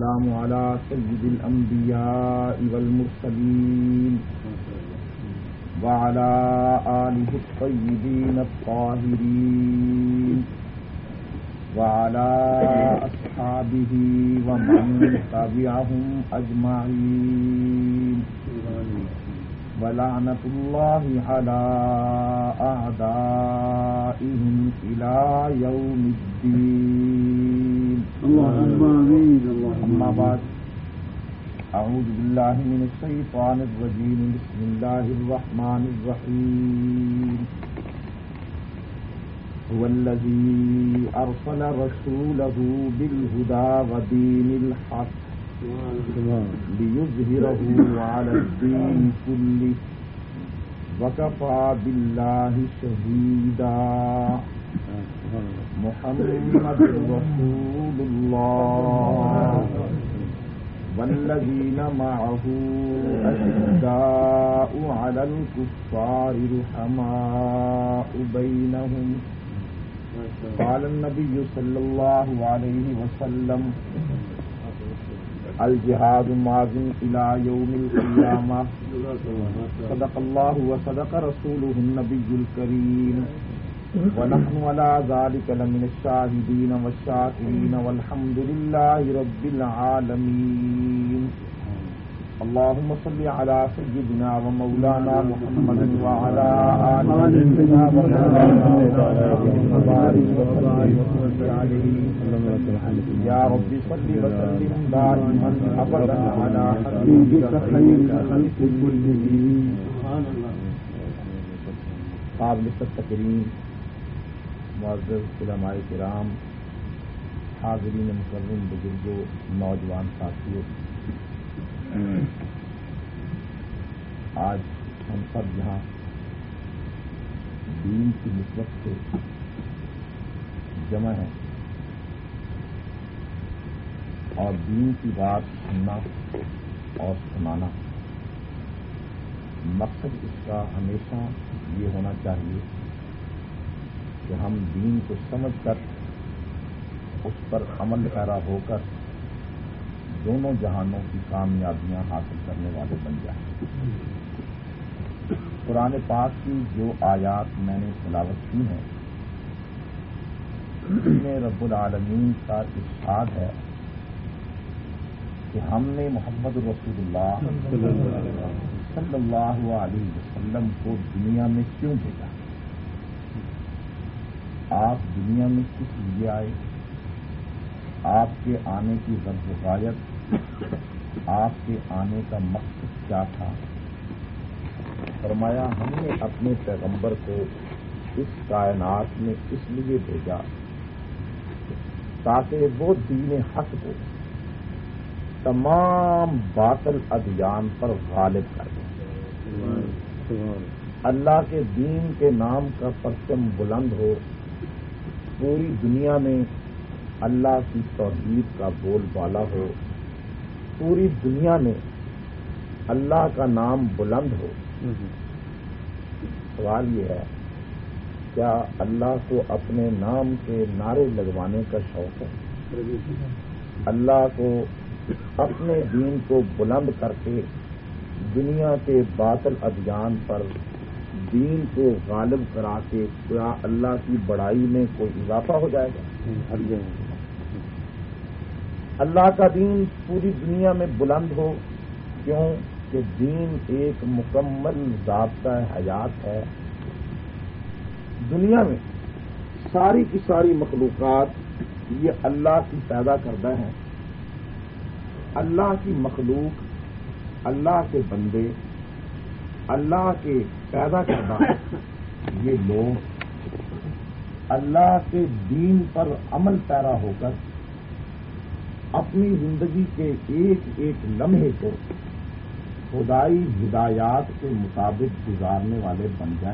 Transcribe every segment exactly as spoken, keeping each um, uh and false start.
والسلام على سيد الأنبياء والمرسلين وعلى آله الطيبين الطاهرين وعلى أصحابه ومن تبعهم أجمعين ولعنة الله على أعدائهم إلى يوم الدين. أما بعد، أعوذ بالله من الشيطان الرجيم. بسم الله الرحمن الرحيم. هو الذي أرسل رسوله بالهدى ودين الحق ليظهره على الدين كله وكفى بالله شهيدا. محمد رسول الله والذين معه أشداء على الكفار رحماء بينهم. قال النبي صلى الله عليه وسلم: الجهاد ماض إلى يوم القيامة. صدق الله وصدق رسوله النبي الكريم، ونحن على ذلك لمن الشاهدين والشاكرين والحمد لله رب العالمين. اللهم صل على سيدنا ومولانا محمد وعلى آل سيدنا ومولانا وبارك وسلم عليه. يا رب صل وسلم دائما ابدا على حبيبك خير الخلق كلهم. قابل تقریم معزز علماء کرام، حاضرین مکرم، بزرگوں، نوجوان ساتھیوں، آج ہم سب یہاں دین کی نسبت سے جمع ہیں اور دین کی بات سننا اور سنانا، مقصد اس کا ہمیشہ یہ ہونا چاہیے کہ ہم دین کو سمجھ کر اس پر عمل پیرا ہو کر دونوں جہانوں کی کامیابیاں حاصل کرنے والے بن جائیں. قرآن پاک کی جو آیات میں نے تلاوت کی ہیں اس میں رب العالمین کا ارشاد ہے کہ ہم نے محمد رسول اللہ صلی اللہ علیہ وسلم کو دنیا میں کیوں بھیجا. آپ دنیا میں کس لیے آئے؟ آپ کے آنے کی غرض و غایت، آپ کے آنے کا مقصد کیا تھا؟ فرمایا ہم نے اپنے پیغمبر کو اس کائنات میں اس لیے بھیجا تاکہ وہ دین حق کو تمام باطل ادیان پر غالب کر دیں. اللہ کے دین کے نام کا پرچم بلند ہو، پوری دنیا میں اللہ کی توحید کا بول بالا ہو، پوری دنیا میں اللہ کا نام بلند ہو. سوال یہ ہے، کیا اللہ کو اپنے نام کے نعرے لگوانے کا شوق ہے؟ اللہ کو اپنے دین کو بلند کر کے دنیا کے باطل ادیان پر دین کو غالب کرا کے کیا اللہ کی بڑائی میں کوئی اضافہ ہو جائے گا؟ اللہ کا دین پوری دنیا میں بلند ہو. کیوں کہ دین ایک مکمل ضابطہ حیات ہے. دنیا میں ساری کی ساری مخلوقات یہ اللہ کی پیدا کردہ ہیں. اللہ کی مخلوق، اللہ کے بندے، اللہ کے پیدا کردہ یہ لوگ اللہ کے دین پر عمل پیرا ہو کر اپنی زندگی کے ایک ایک لمحے کو خدائی ہدایات کے مطابق گزارنے والے بن جائیں.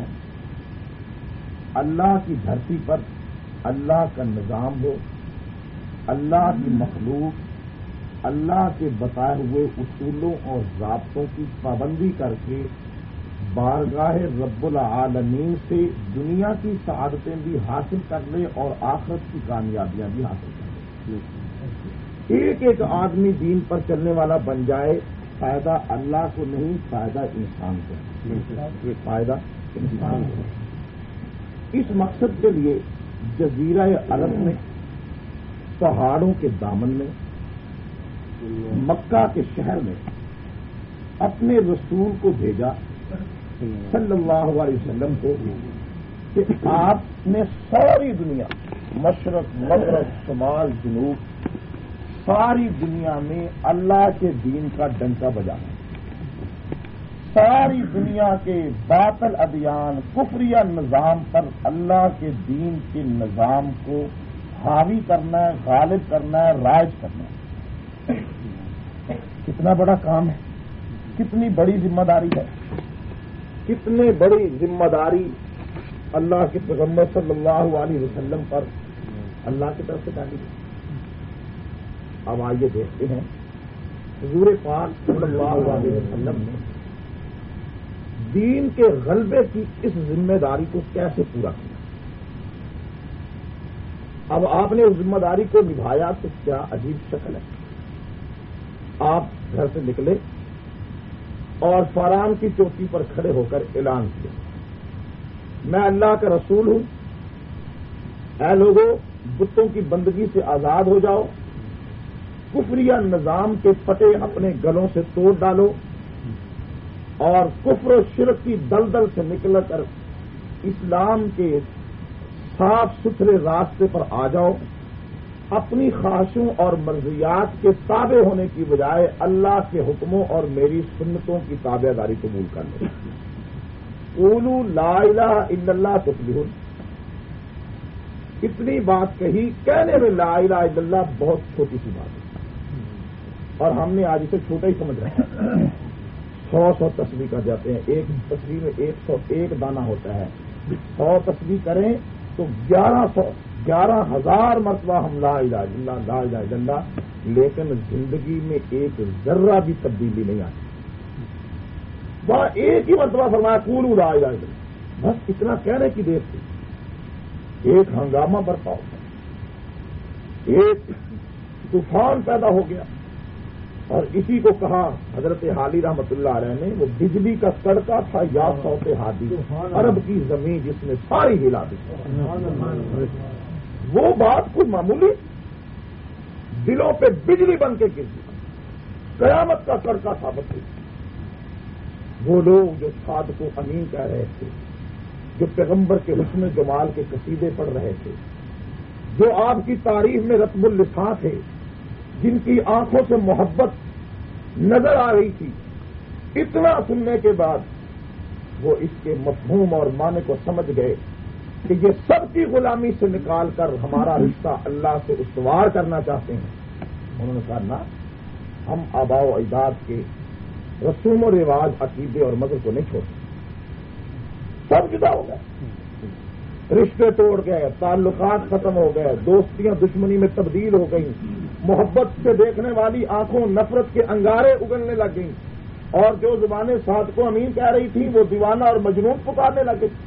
اللہ کی دھرتی پر اللہ کا نظام ہو، اللہ کی مخلوق اللہ کے بتائے ہوئے اصولوں اور ضابطوں کی پابندی کر کے بارگاہ رب العالمین سے دنیا کی سعادتیں بھی حاصل کر لے اور آخرت کی کامیابیاں بھی حاصل کر لے. ایک ایک آدمی دین پر چلنے والا بن جائے، فائدہ اللہ کو نہیں، فائدہ انسان کو، فائدہ انسان کو۔ اس مقصد کے لیے جزیرہ عرب میں، پہاڑوں کے دامن میں، مکہ کے شہر میں اپنے رسول کو بھیجا صلی اللہ علیہ وسلم کو کہ آپ نے ساری دنیا، مشرق مغرب شمال جنوب، ساری دنیا میں اللہ کے دین کا ڈنکا بجانا، ساری دنیا کے باطل ادیان کفریہ نظام پر اللہ کے دین کے نظام کو حاوی کرنا ہے، غالب کرنا ہے، رائج کرنا ہے۔ کتنا بڑا کام ہے، کتنی بڑی ذمہ داری ہے، کتنی بڑی ذمہ داری اللہ کے پیغمبر صلی اللہ علیہ وسلم پر اللہ کی طرف سے ڈالی گئی۔ اب آئیے دیکھتے ہیں حضور پاک صلی اللہ علیہ وسلم نے دین کے غلبے کی اس ذمہ داری کو کیسے پورا کیا۔ اب آپ نے اس ذمہ داری کو نبھایا تو کیا عجیب شکل ہے۔ آپ گھر سے نکلے اور فاران کی چوٹی پر کھڑے ہو کر اعلان کیا، میں اللہ کا رسول ہوں، اے لوگوں بتوں کی بندگی سے آزاد ہو جاؤ، کفریہ نظام کے پٹے اپنے گلوں سے توڑ ڈالو اور کفر و شرک کی دلدل سے نکل کر اسلام کے صاف ستھرے راستے پر آ جاؤ، اپنی خواہشوں اور مرضیات کے تابع ہونے کی بجائے اللہ کے حکموں اور میری سنتوں کی تابع داری قبول کر لو۔ قولوا لا الہ الا اللہ تفلحون۔ اتنی بات کہی، کہنے میں لا الہ الا اللہ بہت چھوٹی سی بات ہے اور ہم نے آج اسے چھوٹا ہی سمجھ رہا ہے۔ سو سو تسبیح کر جاتے ہیں، ایک تسبیح میں ایک سو ایک دانہ ہوتا ہے، سو تسبیح کریں تو گیارہ سو گیارہ ہزار مرتبہ ہم لا الہ الا اللہ لا الہ الا اللہ، لیکن زندگی میں ایک ذرہ بھی تبدیلی نہیں آتی۔ وہاں ایک ہی مرتبہ فرمایا قولوا لا الہ الا اللہ، بس اتنا کہنے کی دیر تھی، ایک ہنگامہ برپا ہو گیا، ایک طوفان پیدا ہو گیا اور اسی کو کہا حضرت حالی رحمت اللہ علیہ نے، وہ بجلی کا کڑکا تھا یا صوت ہادی، عرب کی زمین جس نے ساری ہلا دی۔ وہ بات کوئی معمولی، دلوں پہ بجلی بن کے گر دی، قیامت کا کڑکا ثابت ہوئی۔ وہ لوگ جو صادق و امین کہہ رہے تھے، جو پیغمبر کے حسن جمال کے قصیدے پڑھ رہے تھے، جو آپ کی تعریف میں رتب اللسان تھے، جن کی آنکھوں سے محبت نظر آ رہی تھی، اتنا سننے کے بعد وہ اس کے مفہوم اور معنی کو سمجھ گئے کہ یہ سب کی غلامی سے نکال کر ہمارا رشتہ اللہ سے استوار کرنا چاہتے ہیں۔ انہوں نے کہا نہ، ہم آباء و اجداد کے رسوم و رواج، عقیدے اور مذہب کو نہیں چھوڑتے۔ سب جدا ہو گئے، رشتے توڑ گئے، تعلقات ختم ہو گئے، دوستیاں دشمنی میں تبدیل ہو گئیں، محبت سے دیکھنے والی آنکھوں نفرت کے انگارے اگلنے لگ گئیں، اور جو زبانیں صادق و امین کہہ رہی تھیں وہ دیوانہ اور مجنون پکارنے لگ گئی۔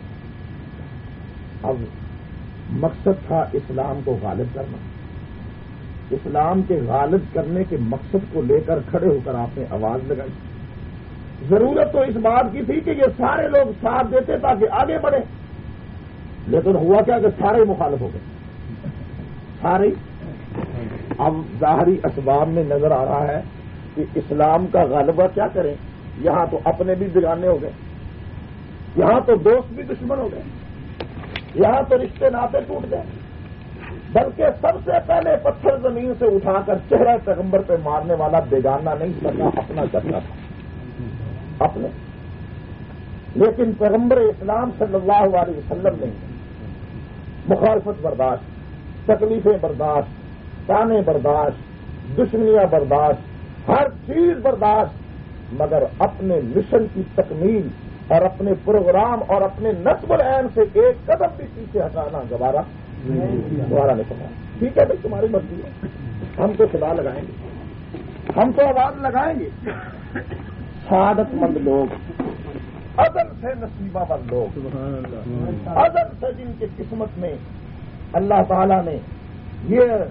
اب مقصد تھا اسلام کو غالب کرنا، اسلام کے غالب کرنے کے مقصد کو لے کر کھڑے ہو کر آپ نے آواز لگائی۔ ضرورت تو اس بات کی تھی کہ یہ سارے لوگ ساتھ دیتے تاکہ آگے بڑھے، لیکن ہوا کیا کہ سارے مخالف ہو گئے، سارے۔ اب ظاہری اسباب میں نظر آ رہا ہے کہ اسلام کا غلبہ کیا کریں، یہاں تو اپنے بھی بیگانے ہو گئے، یہاں تو دوست بھی دشمن ہو گئے، یہاں تو رشتے ناطے ٹوٹ گئے، بلکہ سب سے پہلے پتھر زمین سے اٹھا کر چہرہ پیغمبر پہ مارنے والا بیگانہ نہیں سکا، اپنا کرنا تھا، اپنے۔ لیکن پیغمبر اسلام صلی اللہ علیہ وسلم نے مخالفت برداشت، تکلیفیں برداشت، تانے برداشت، دشمنیاں برداشت، ہر چیز برداشت، مگر اپنے مشن کی تکمیل اور اپنے پروگرام اور اپنے نصب العین سے ایک قدم بھی پیچھے ہٹانا گوارا گوارا نہیں کرنا۔ ٹھیک ہے بھائی، تمہاری مرضی ہے، ہم تو صدا لگائیں گے، ہم تو آواز لگائیں گے۔ سعادت مند لوگ، ازل سے نصیبہ مند لوگ، ازل سے جن کی قسمت میں اللہ تعالیٰ نے یہ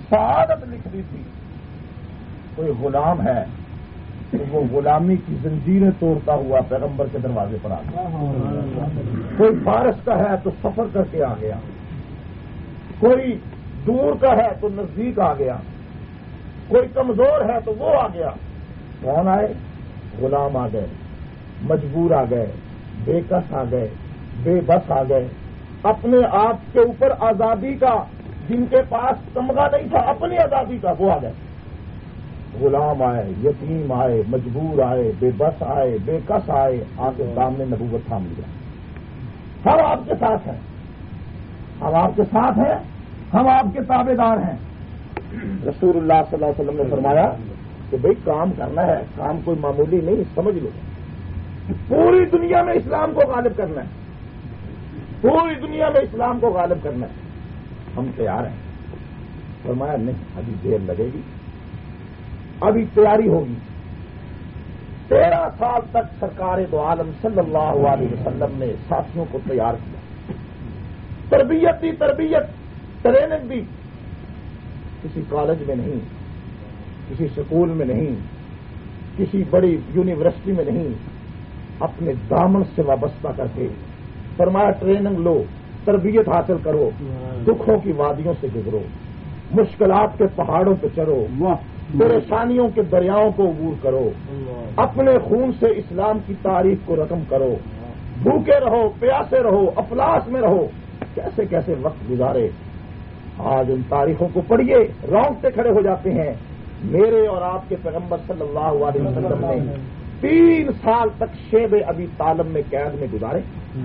سعادت لکھ دی تھی. کوئی غلام ہے تو وہ غلامی کی زنجیریں توڑتا ہوا پیغمبر کے دروازے پر آ گیا. کوئی فارس کا ہے تو سفر کر کے آ گیا. کوئی دور کا ہے تو نزدیک آ گیا. کوئی کمزور ہے تو وہ آ گیا. کون آئے؟ غلام آ گئے، مجبور آ گئے، بے کس آ گئے، بے بس آ گئے. اپنے آپ کے اوپر آزادی کا، جن کے پاس تمغہ نہیں تھا اپنی آزادی کا، وہ آ گئے. غلام آئے، یتیم آئے، مجبور آئے، بے بس آئے، بے کس آئے، آ کے سامنے نبوت تھام لیا. ہم آپ کے ساتھ ہیں، ہم آپ کے ساتھ ہیں، ہم آپ کے تابع دار ہیں. رسول اللہ صلی اللہ علیہ وسلم نے فرمایا کہ بھئی کام کرنا ہے، کام کوئی معمولی نہیں، سمجھ لو پوری دنیا میں اسلام کو غالب کرنا ہے، پوری دنیا میں اسلام کو غالب کرنا ہے. ہم تیار ہیں. فرمایا نہیں، ابھی دیر لگے گی، ابھی تیاری ہوگی. تیرہ سال تک سرکار دو عالم صلی اللہ علیہ وسلم نے ساتھیوں کو تیار کیا، تربیت دی، تربیت ٹریننگ دی. کسی کالج میں نہیں، کسی سکول میں نہیں، کسی بڑی یونیورسٹی میں نہیں، اپنے دامن سے وابستہ کر کے فرمایا ٹریننگ لو، تربیت حاصل کرو، دکھوں کی وادیوں سے گزرو، مشکلات کے پہاڑوں پہ چڑھو، پریشانیوں کے دریاؤں کو عبور کرو، اپنے خون سے اسلام کی تاریخ کو رقم کرو، بھوکے رہو، پیاسے رہو، افلاس میں رہو. کیسے کیسے وقت گزارے. آج ان تاریخوں کو پڑھیے، رونگٹے کھڑے ہو جاتے ہیں. میرے اور آپ کے پیغمبر صلی اللہ علیہ وسلم نے تین سال تک شیب ابی طالب میں قید میں گزارے.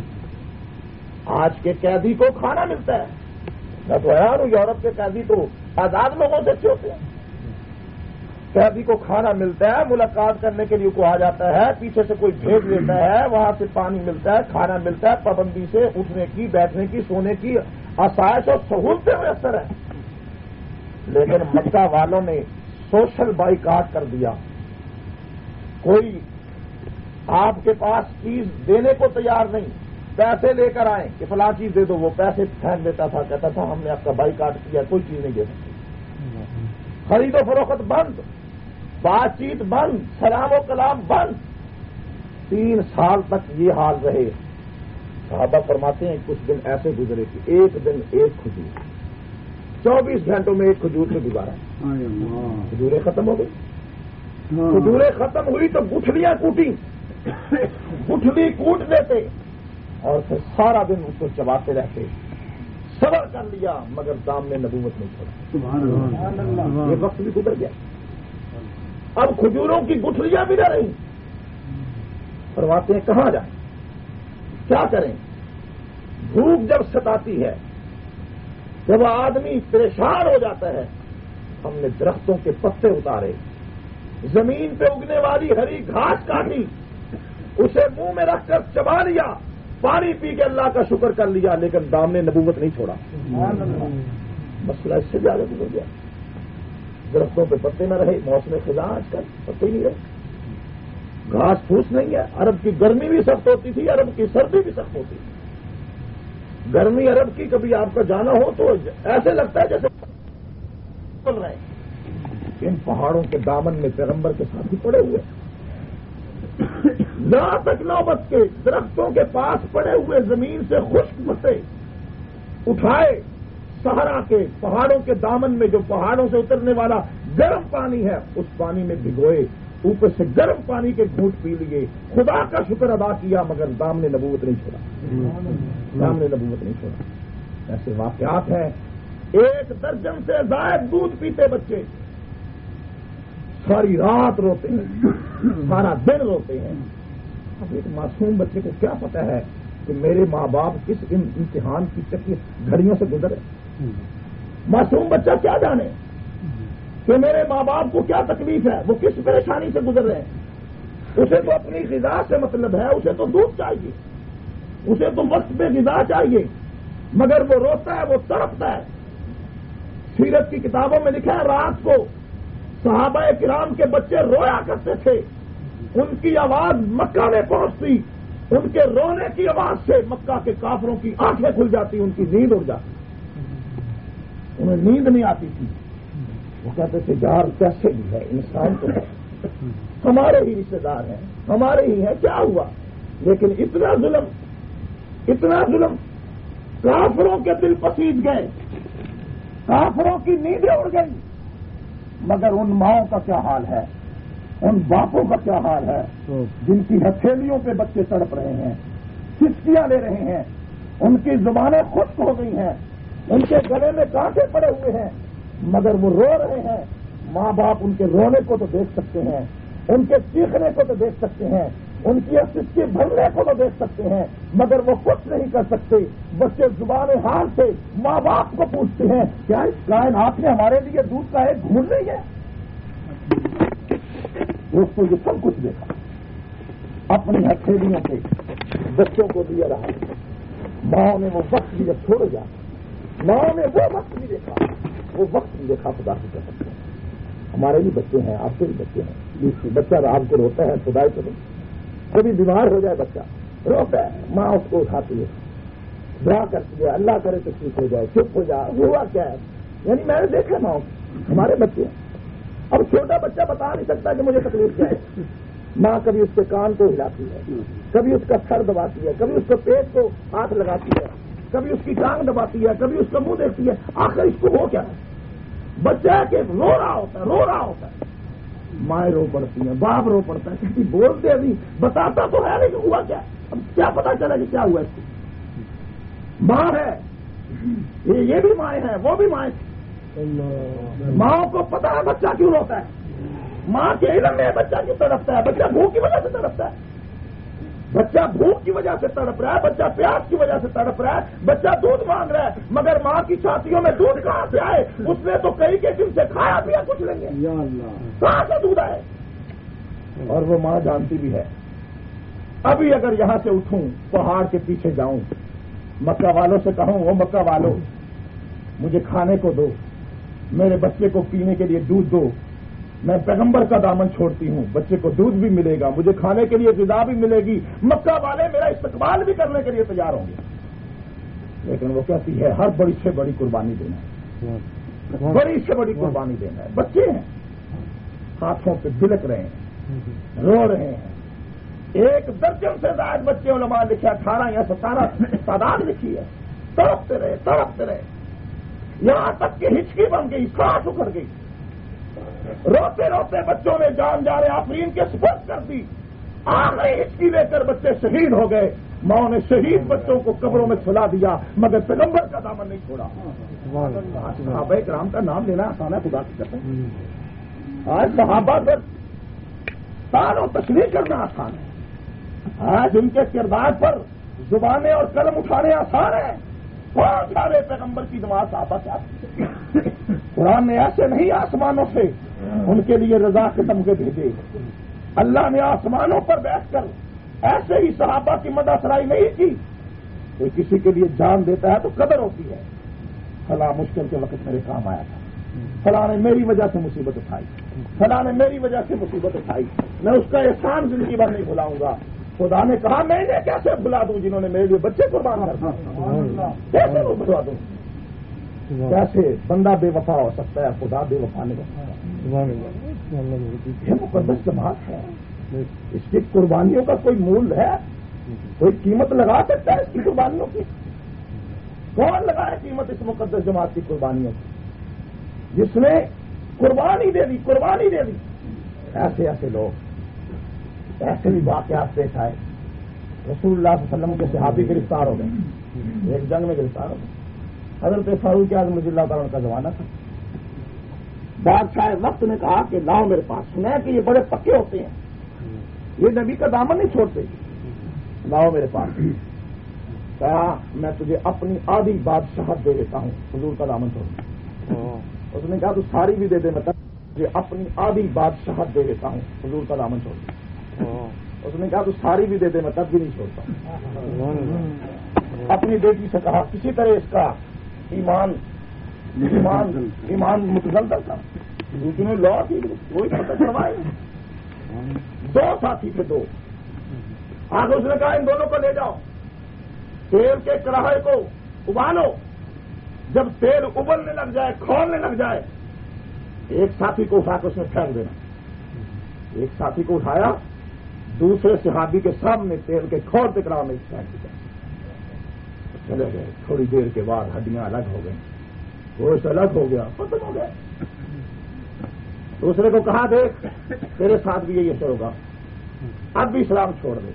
آج کے قیدی کو کھانا ملتا ہے. میں تو حیران ہوں، یورپ کے قیدی تو آزاد لوگوں سے اچھے ہوتے ہیں. قیدی کو کھانا ملتا ہے، ملاقات کرنے کے لیے کہا جاتا ہے، پیچھے سے کوئی بھیج لیتا ہے، وہاں سے پانی ملتا ہے، کھانا ملتا ہے، پابندی سے اٹھنے کی، بیٹھنے کی، سونے کی آسائش اور سہولتیں میسر ہیں. لیکن مکہ والوں نے سوشل بائیکاٹ کر دیا. کوئی آپ کے پاس چیز دینے کو تیار نہیں. پیسے لے کر آئیں کہ فلاں چیز دے دو، وہ پیسے پھینک دیتا تھا، کہتا تھا ہم نے آپ کا بائیکاٹ کیا، کوئی چیز نہیں دے سکتے. خرید و فروخت بند، بات چیت بند، سلام و کلام بند. تین سال تک یہ حال رہے. صحابہ فرماتے ہیں کچھ دن ایسے گزرے کہ ایک دن ایک کھجور، چوبیس گھنٹوں میں ایک کھجور سے گزارا. کھجوریں ختم ہو گئی. کھجوریں ختم ہوئی تو گٹھلیاں کوٹی، گٹھلی کوٹ دیتے اور پھر سارا دن اس کو چباتے رہتے. صبر کر لیا مگر دامن نبوت نہیں چھوڑا. یہ وقت بھی گزر گیا. اب کھجوروں کی گٹھلیاں بھی نہ رہی. فرماتے ہیں کہاں جائیں، کیا کریں. بھوک جب ستاتی ہے، جب آدمی پریشان ہو جاتا ہے، ہم نے درختوں کے پتے اتارے، زمین پہ اگنے والی ہری گھاس کاٹی، اسے منہ میں رکھ کر چبا لیا، پانی پی کے اللہ کا شکر کر لیا، لیکن دامن نبوت نہیں چھوڑا. مسئلہ اس سے بھی آگے گزر گیا. درختوں پہ پتے نہ رہے. موسم خزاں آج کل پتے نہیں رہے، گھاس پھوس نہیں ہے. عرب کی گرمی بھی سخت ہوتی تھی، عرب کی سردی بھی سخت ہوتی تھی. گرمی عرب کی کبھی آپ کا جانا ہو تو ایسے لگتا ہے جیسے چل رہے ہیں. ان پہاڑوں کے دامن میں پیغمبر کے ساتھ ہی پڑے ہوئے، یہاں تک نوبت کے درختوں کے پاس پڑے ہوئے زمین سے خشک پتے اٹھائے، صحرا کے پہاڑوں کے دامن میں جو پہاڑوں سے اترنے والا گرم پانی ہے اس پانی میں بھگوئے، اوپر سے گرم پانی کے گھونٹ پی لیے، خدا کا شکر ادا کیا مگر دامن نبوت نہیں چھوڑا. دامن نبوت نہیں چھوڑا. ایسے واقعات ہیں. ایک درجن سے زائد دودھ پیتے بچے ساری رات روتے ہیں، سارا دن روتے ہیں. اب ایک معصوم بچے کو کیا پتا ہے کہ میرے ماں باپ کس امتحان کی چکی گھڑیوں سے گزرے. معصوم بچہ کیا جانے کہ میرے ماں باپ کو کیا تکلیف ہے، وہ کس پریشانی سے گزر رہے ہیں. اسے تو اپنی غذا سے مطلب ہے، اسے تو دودھ چاہیے، اسے تو وقت پہ غذا چاہیے، مگر وہ روتا ہے، وہ تڑپتا ہے. سیرت کی کتابوں میں لکھا ہے رات کو صحابہ کرام کے بچے رویا کرتے تھے. ان کی آواز مکہ میں پہنچتی، ان کے رونے کی آواز سے مکہ کے کافروں کی آنکھیں کھل جاتی، ان کی نیند اڑ جاتی. انہیں نیند نہیں آتی تھی. وہ کہتے تھے یار کیسے بھی ہے انسان تو ہے، ہمارے ہی رشتے دار ہیں، ہمارے ہی ہیں، کیا ہوا؟ لیکن اتنا ظلم اتنا ظلم کافروں کے دل پسیج گئے، کافروں کی نیندیں اڑ گئی، مگر ان ماؤں کا کیا حال ہے، ان باپوں کا کیا حال ہے جن کی ہتھیلیوں پہ بچے تڑپ رہے ہیں، چسکیاں لے رہے ہیں، ان کی زبانیں خشک ہو گئی ہیں، ان کے گلے میں کانٹے پڑے ہوئے ہیں، مگر وہ رو رہے ہیں۔ ماں باپ ان کے رونے کو تو دیکھ سکتے ہیں، ان کے چیخنے کو تو دیکھ سکتے ہیں، ان کی سسکی بھرنے کو تو دیکھ سکتے ہیں، مگر وہ کچھ نہیں کر سکتے۔ بچے زبان حال سے ماں باپ کو پوچھتے ہیں کیا اس کائنات نے ہمارے لیے دودھ کا ایک گھونٹ نہیں ہے؟ دوستوں یہ سب کچھ دیکھا، اپنی ہتھیلیوں پہ بچوں کو دیا رہا، ماں نے وہ وقت بھی جب چھوڑ جا، ماں نے وہ وقت بھی دیکھا، وہ وقت بھی دیکھا خدا کی قسم۔ ہمارے بھی بچے ہیں، آپ کے بھی بچے ہیں، بچہ رات کو روتا ہے خدا کی قسم، کبھی بیمار ہو جائے بچہ روتا ہے، ماں اس کو اٹھاتی ہے، دعا کرتی ہے اللہ کرے تو ٹھیک ہو جائے، چپ ہو جائے، ہوا کیا ہے؟ یعنی میں نے دیکھا ماں ہمارے بچے ہیں۔ اب چھوٹا بچہ بتا نہیں سکتا کہ مجھے تکلیف کیا ہے، ماں کبھی اس کے کان کو ہلاتی ہے، کبھی اس کا سر دباتی ہے، کبھی اس کے پیٹ کو ہاتھ لگاتی ہے، کبھی اس کی ٹانگ دباتی ہے، کبھی اس کا منہ دیکھتی ہے، آخر اس کو ہو کیا ہے؟ بچہ کہ رو رہا ہوتا ہے، رو رہا ہوتا ہے، مائیں رو پڑتی ہیں، باپ رو پڑتا ہے، کسی بولتے نہیں، بتاتا تو ہے نہیں ہوا کیا، اب کیا پتا چلا کہ کیا ہوا اس کو؟ ماں ہے، یہ بھی مائیں ہیں، وہ بھی مائیں تھی، ماں کو پتا ہے بچہ کیوں روتا ہے، ماں کے علم میں بچہ کیوں تڑپتا ہے، بچہ بھوک کی وجہ سے تڑپتا ہے، بچہ بھوک کی وجہ سے تڑپ رہا ہے، بچہ پیاس کی وجہ سے تڑپ رہا ہے، بچہ دودھ مانگ رہا ہے، مگر ماں کی چھاتیوں میں دودھ کہاں سے آئے؟ اس نے تو کئی کے جن سے کھایا پیا کچھ نہیں ہے، کہاں سے دودھ آئے؟ اور وہ ماں جانتی بھی ہے۔ ابھی اگر یہاں سے اٹھوں پہاڑ کے پیچھے جاؤں، مکہ والوں سے کہوں وہ مکہ والوں مجھے کھانے کو دو، میرے بچے کو پینے کے لیے دودھ دو، میں پیغمبر کا دامن چھوڑتی ہوں، بچے کو دودھ بھی ملے گا، مجھے کھانے کے لیے غذا بھی ملے گی، مکہ والے میرا استقبال بھی کرنے کے لیے تیار ہوں گے۔ لیکن وہ کہتی ہے ہر بڑی سے بڑی قربانی دینا ہے، بڑی سے بڑی قربانی دینا ہے۔ بچے ہیں ہاتھوں پہ بلک رہے ہیں، رو رہے ہیں، ایک درجن سے زائد بچے علماء لکھے، اٹھارہ یا ستارہ تعداد لکھی ہے، تڑپتے رہے تڑپتے رہے، یہاں تک کہ ہچکی بن گئی، سانس اکھڑ گئی، روتے روتے بچوں نے جان جا رہے آفرین کے سپرد کر دی، آخری ہچکی لے کر بچے شہید ہو گئے، ماں نے شہید بچوں کو قبروں میں سلا دیا، مگر پیغمبر کا دامن نہیں چھوڑا۔ صحابہ کرام کا نام لینا آسان ہے خدا کی قسم، آج صحابہ پر تان و تشریح کرنا آسان ہے، آج ان کے کردار پر زبانیں اور قلم اٹھانے آسان ہیں، کون سارے پیغمبر کی نماز صحابہ کیا؟ قرآن نے ایسے نہیں آسمانوں سے ان کے لیے رضا کے تمغے بھیجے، اللہ نے آسمانوں پر بیٹھ کر ایسے ہی صحابہ کی مدح سرائی نہیں کی۔ کوئی کسی کے لیے جان دیتا ہے تو قدر ہوتی ہے، فلاں مشکل کے وقت میرے کام آیا تھا، فلاں نے میری وجہ سے مصیبت اٹھائی، فلاں نے میری وجہ سے مصیبت اٹھائی، میں اس کا احسان زندگی بھر نہیں بھلاؤں گا۔ خدا نے کہا میں انہیں کیسے بھلا دوں جنہوں نے میرے لیے بچے قربان کر دیے، کیسے وہ بھلا دوں؟ کیسے بندہ بے وفا ہو سکتا ہے؟ خدا بے وفا نہیں ہوتا، یہ مقدس جماعت ہے، اس کی قربانیوں کا کوئی مول ہے؟ کوئی قیمت لگا سکتا ہے اس کی قربانیوں کی؟ کون لگائے قیمت اس مقدس جماعت کی قربانیوں کی، جس نے قربانی دے دی قربانی دے دی؟ ایسے ایسے لوگ، ایسے بھی واقعات پیش آئے۔ رسول اللہ صلی اللہ علیہ وسلم کے صحابی گرفتار ہو گئے، ایک جنگ میں گرفتار ہو گئے، حضرت فاروق اعظم رضی اللہ تعالیٰ کا زمانہ تھا، بادشاہ وقت نے کہا کہ لاؤ میرے پاس، سنا ہے کہ یہ بڑے پکے ہوتے ہیں، یہ نبی کا دامن نہیں چھوڑتے، لاؤ میرے پاس۔ کہا میں تجھے اپنی آدھی بادشاہت دے دیتا ہوں، حضور کا دامن چھوڑ۔ اس نے کہا تو ساری بھی دے دے، میں تجھے اپنی آدھی بادشاہت دے دیتا ہوں، حضور کا دامن چھوڑ۔ اس نے کہا تو ساری بھی دے دے، میں تب بھی نہیں چھوڑتا۔ اپنی بیٹی سے کہا کسی طرح اس کا ایمان ایمان ایمان متزلزل تھا، دوسرے لو تھی کوئی پتہ چلوائے، دو ساتھی تھے دو، آگے اس نے کہا ان دونوں کو لے جاؤ، تیل کے کڑاہے کو ابالو، جب تیل ابلنے لگ جائے کھولنے لگ جائے ایک ساتھی کو اٹھا کے اس میں پھینک دینا. ایک ساتھی کو اٹھایا, دوسرے صحابی کے سامنے تیل کے کھور ٹکراؤ میں پھینک دیا. چلے گئے. تھوڑی دیر کے بعد ہڈیاں الگ ہو گئیں, گوشت الگ ہو گیا, ختم ہو گیا. دوسرے کو کہا دیکھ تیرے ساتھ بھی یہی اثر ہوگا, اب بھی اسلام چھوڑ دے.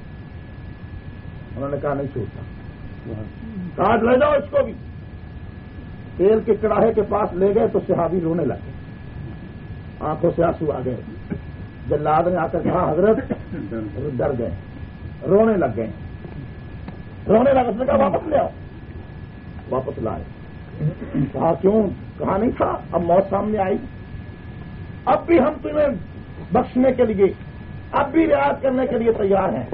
انہوں نے کہا نہیں چھوڑتا. کاٹ لے جاؤ اس کو بھی. تیل کے کڑاہے کے پاس لے گئے تو صحابی رونے لگے, آنکھوں سے آنسو آ گئے. جلاد نے آ کر کہا حضرت ڈر گئے, رونے لگ گئے. رونے لگا, اس نے کہا واپس لے آؤ. واپس لائے. کہا کیوں؟ کہا نہیں تھا, اب موت سامنے آئی, اب بھی ہم تمہیں بخشنے کے لیے, اب بھی رعایت کرنے کے لیے تیار ہیں,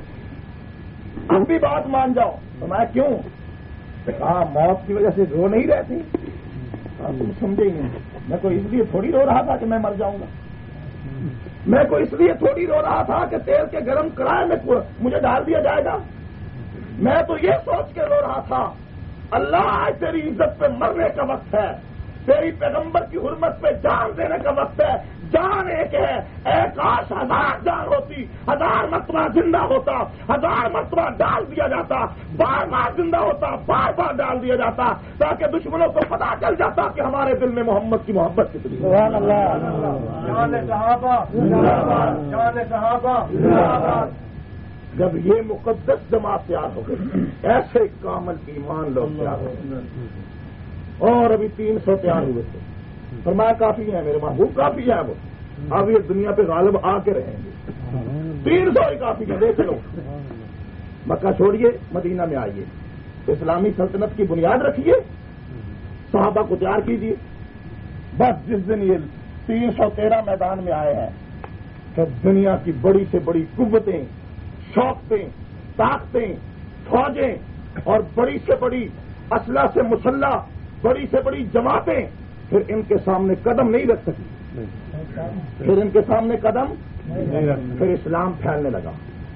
اب بھی بات مان جاؤ. تو میں کیوں؟ کہا موت کی وجہ سے رو نہیں رہتی. کہا تم سمجھے ہی نہیں, میں کوئی اس لیے تھوڑی رو رہا تھا کہ میں مر جاؤں گا. میں کوئی اس لیے تھوڑی رو رہا تھا کہ تیل کے گرم کڑاہے میں مجھے ڈال دیا جائے گا. میں تو یہ سوچ کے رو رہا تھا اللہ آج تیری عزت پہ مرنے کا وقت ہے, تیری پیغمبر کی حرمت پہ جان دینے کا وقت ہے. جان ایک ہے, اے کاش ہزار جان ہوتی, ہزار مرتبہ زندہ ہوتا, ہزار مرتبہ ڈال دیا جاتا, بار بار زندہ ہوتا, بار بار ڈال دیا جاتا, تاکہ دشمنوں کو پتا چل جاتا کہ ہمارے دل میں محمد کی محبت کتنی ہے. سبحان اللہ. جان صحابہ جان صحابہ. جب یہ مقدس جماعت تیار ہو گئی, ایسے کامل ایمان لوگ تیار ہو گئے, اور ابھی تین سو تیار ہوئے تھے. فرمایا کافی ہے میرے محبوب, کافی ہے وہ, اب یہ دنیا پہ غالب آ کے رہیں گے. تین سو ہی کافی ہے, دیکھ لو. مکہ چھوڑیے, مدینہ میں آئیے, اسلامی سلطنت کی بنیاد رکھیے, صحابہ کو تیار کیجیے. بس جس دن یہ تین سو تیرہ میدان میں آئے ہیں کہ دنیا کی بڑی سے بڑی قوتیں, شوقتیں, طاقتیں, فوجیں اور بڑی سے بڑی اسلحہ سے مسلح بڑی سے بڑی جماعتیں پھر ان کے سامنے قدم نہیں رکھ سکی. پھر ان کے سامنے قدم پھر اسلام پھیلنے لگا.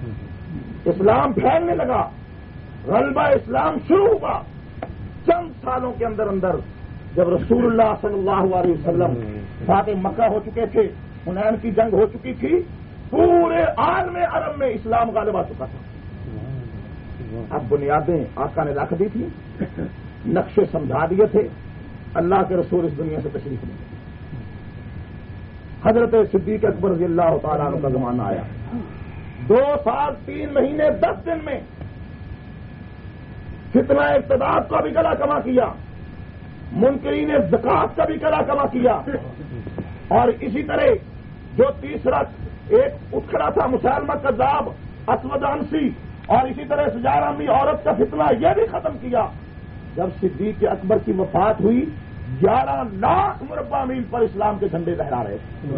اسلام پھیلنے لگا, غلبہ اسلام شروع ہوا. چند سالوں کے اندر اندر جب رسول اللہ صلی اللہ علیہ وسلم فاتح مکہ ہو چکے تھے, حنین کی جنگ ہو چکی تھی, پورے عالم عرب میں اسلام غالب آ چکا تھا. اب بنیادیں آقا نے رکھ دی تھی, نقشے سمجھا دیے تھے, اللہ کے رسول اس دنیا سے تشریف لے گئے. حضرت صدیق اکبر رضی اللہ تعالیٰ عنہ کا زمانہ آیا. دو سال تین مہینے دس دن میں فتنہ ارتداد کا بھی گلا کما کیا, منکرین زکات کا بھی گلا کما کیا, اور اسی طرح جو تیسرا ایک اٹھ کھڑا تھا مسلمہ کذاب اسود عنسی, اور اسی طرح سجارامی عورت کا فتنہ یہ بھی ختم کیا. جب صدیق اکبر کی وفات ہوئی, گیارہ لاکھ مربع میل پر اسلام کے جھنڈے لہرا رہے تھے.